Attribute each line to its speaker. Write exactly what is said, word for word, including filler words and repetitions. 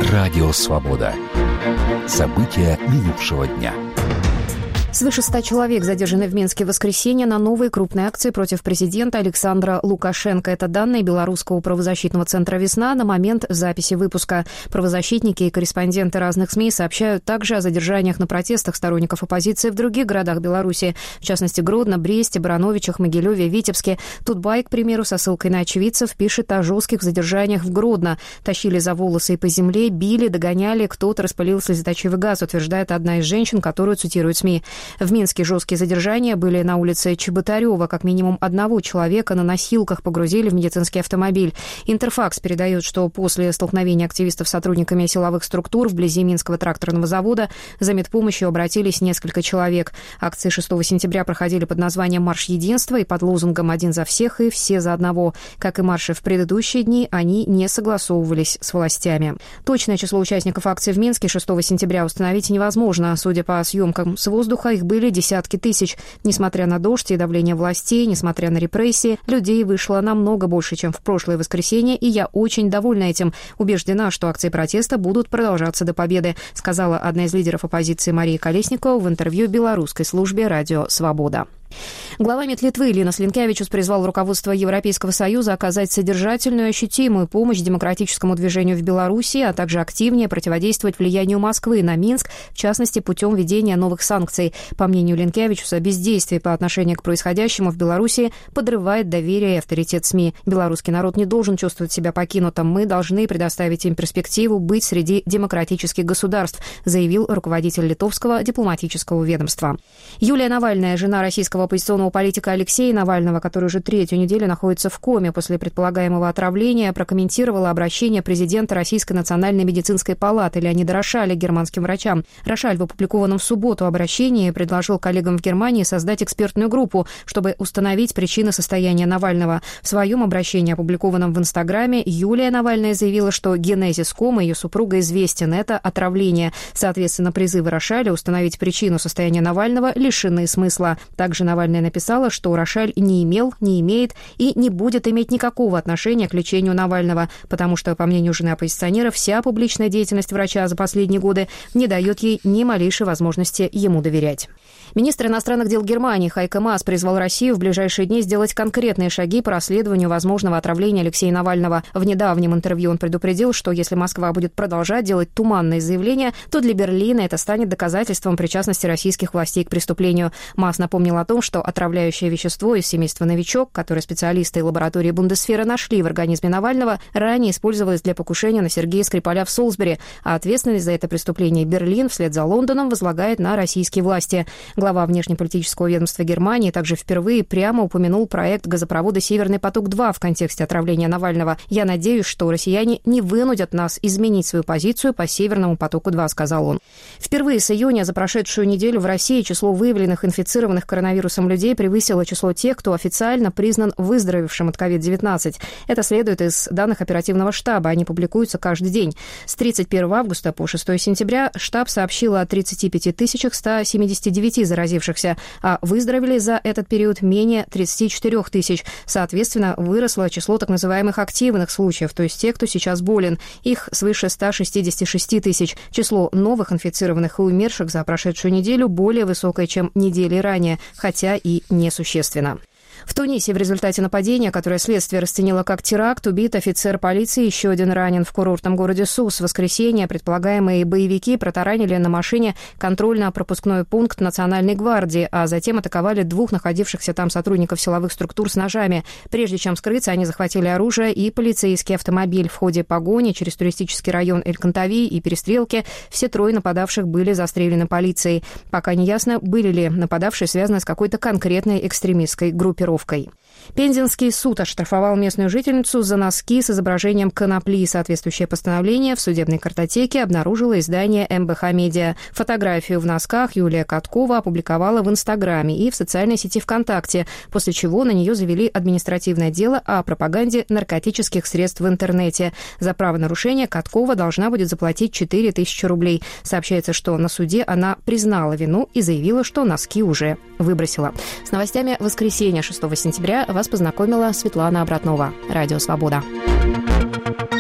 Speaker 1: Радио «Свобода». События минувшего дня.
Speaker 2: Свыше ста человек задержаны в Минске в воскресенье на новой крупной акции против президента Александра Лукашенко. Это данные Белорусского правозащитного центра «Весна» на момент записи выпуска. Правозащитники и корреспонденты разных СМИ сообщают также о задержаниях на протестах сторонников оппозиции в других городах Беларуси, в частности Гродно, Бресте, Барановичах, Могилеве, Витебске. Тутбай, к примеру, со ссылкой на очевидцев, пишет о жестких задержаниях в Гродно. Тащили за волосы и по земле, били, догоняли, кто-то распылил слезоточивый газ, утверждает одна из женщин, которую цитируют СМИ. В Минске жесткие задержания были на улице Чеботарева. Как минимум одного человека на носилках погрузили в медицинский автомобиль. Интерфакс передает, что после столкновения активистов с сотрудниками силовых структур вблизи Минского тракторного завода за медпомощью обратились несколько человек. Акции шестого сентября проходили под названием «Марш единства» и под лозунгом «Один за всех и все за одного». Как и марши в предыдущие дни, они не согласовывались с властями. Точное число участников акции в Минске шестого сентября установить невозможно. Судя по съемкам с воздуха, их были десятки тысяч. Несмотря на дождь и давление властей, несмотря на репрессии, людей вышло намного больше, чем в прошлое воскресенье, и я очень довольна этим. Убеждена, что акции протеста будут продолжаться до победы, сказала одна из лидеров оппозиции Мария Колесникова в интервью белорусской службе «Радио Свобода». Глава МИД Литвы Линас Линкевичус призвал руководство Европейского Союза оказать содержательную и ощутимую помощь демократическому движению в Беларуси, а также активнее противодействовать влиянию Москвы на Минск, в частности, путем введения новых санкций. По мнению Линкевичуса, бездействие по отношению к происходящему в Беларуси подрывает доверие и авторитет СМИ. Белорусский народ не должен чувствовать себя покинутым. Мы должны предоставить им перспективу быть среди демократических государств, заявил руководитель литовского дипломатического ведомства. Юлия Навальная, жена российского оппозиционного политика Алексея Навального, который уже третью неделю находится в коме после предполагаемого отравления, прокомментировала обращение президента Российской национальной медицинской палаты Леонида Рошаля к германским врачам. Рошаль в опубликованном в субботу обращении предложил коллегам в Германии создать экспертную группу, чтобы установить причины состояния Навального. В своем обращении, опубликованном в Инстаграме, Юлия Навальная заявила, что генезис комы ее супруга известен. Это отравление. Соответственно, призывы Рошаля установить причину состояния Навального лишены смысла. Также Навальная написала, что Рошаль не имел, не имеет и не будет иметь никакого отношения к лечению Навального, потому что, по мнению жены оппозиционера, вся публичная деятельность врача за последние годы не дает ей ни малейшей возможности ему доверять. Министр иностранных дел Германии Хайко Маас призвал Россию в ближайшие дни сделать конкретные шаги по расследованию возможного отравления Алексея Навального. В недавнем интервью он предупредил, что если Москва будет продолжать делать туманные заявления, то для Берлина это станет доказательством причастности российских властей к преступлению. Маас напомнил о том, что отравляющее вещество из семейства «Новичок», которое специалисты лаборатории Бундесвера нашли в организме Навального, ранее использовалось для покушения на Сергея Скрипаля в Солсбери, а ответственность за это преступление Берлин вслед за Лондоном возлагает на российские власти. Глава внешнеполитического ведомства Германии также впервые прямо упомянул проект газопровода «Северный поток-два» в контексте отравления Навального. «Я надеюсь, что россияне не вынудят нас изменить свою позицию по «Северному потоку-два», — сказал он. Впервые с июня за прошедшую неделю в России число выявленных инфицированных коронавирусом людей превысило число тех, кто официально признан выздоровевшим от ковид девятнадцать. Это следует из данных оперативного штаба. Они публикуются каждый день. С тридцать первого августа по шестого сентября штаб сообщил о тридцати пяти тысячах ста семидесяти девяти заразившихся, а выздоровели за этот период менее тридцати четырёх тысяч. Соответственно, выросло число так называемых активных случаев, то есть тех, кто сейчас болен. Их свыше ста шестидесяти шести тысяч. Число новых инфицированных и умерших за прошедшую неделю более высокое, чем недели ранее, хотя и несущественно. В Тунисе в результате нападения, которое следствие расценило как теракт, убит офицер полиции, еще один ранен в курортном городе Сус. В воскресенье предполагаемые боевики протаранили на машине контрольно-пропускной пункт Национальной гвардии, а затем атаковали двух находившихся там сотрудников силовых структур с ножами. Прежде чем скрыться, они захватили оружие и полицейский автомобиль. В ходе погони через туристический район Эль-Кантави и перестрелки все трое нападавших были застрелены полицией. Пока не ясно, были ли нападавшие связаны с какой-то конкретной экстремистской группировкой. Пензенский суд оштрафовал местную жительницу за носки с изображением конопли. Соответствующее постановление в судебной картотеке обнаружило издание эм бэ ха Медиа. Фотографию в носках Юлия Каткова опубликовала в Инстаграме и в социальной сети ВКонтакте, после чего на нее завели административное дело о пропаганде наркотических средств в интернете. За правонарушение Каткова должна будет заплатить четыре тысячи рублей. Сообщается, что на суде она признала вину и заявила, что носки уже выбросила. С новостями воскресенья шестого сентября вас познакомила Светлана Обратнова. Радио «Свобода».